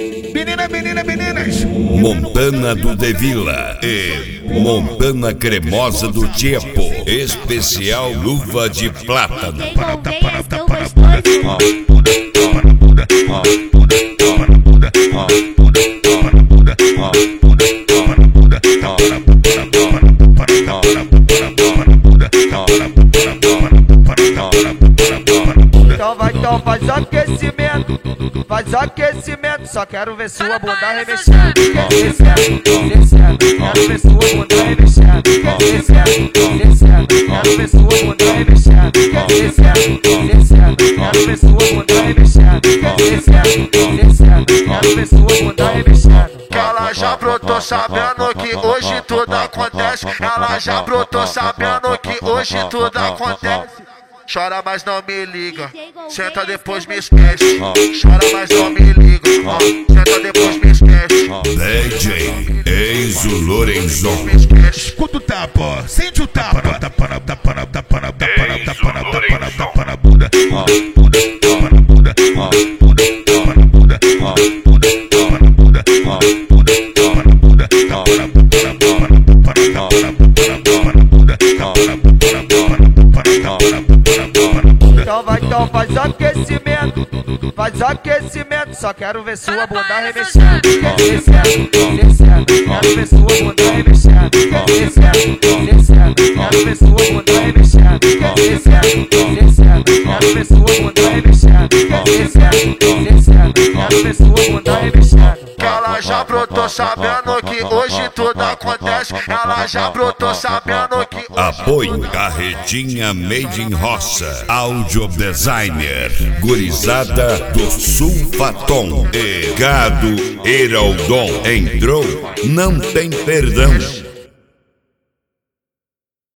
Meninas. Montana do Devila e Montana cremosa do Tiepo. Especial luva de plátano. Então faz aquecimento, só quero ver sua bunda remexendo. Descendo, quero ver sua bunda remexendo. Descendo, quero ver sua bunda remexendo. Descendo, quero ver sua bunda remexendo. Descendo, quero ver sua bunda remexendo. Ela já brotou sabendo que hoje tudo acontece. Ela já brotou sabendo que hoje tudo acontece. Chora, mas não me liga. Senta, depois me esquece. Chora, mas não me liga. Senta, depois me esquece. DJ Enzo Lorenzon. Escuta o tapa, sente o tapa. Então faz aquecimento, só quero ver sua bunda remexendo. Descendo, quero ver sua bunda remexendo. Descendo, quero ver sua bunda remexendo. Descendo, quero ver sua bunda remexendo. Descendo, quero ver sua bunda remexendo. Ela já brotou sabendo que hoje tudo acontece. Ela já brotou sabendo que Apoio Carretinha Made in Roça. Áudio Designer Gurizada do Sulfaton e Gado Heraldon. Entrou, não tem perdão.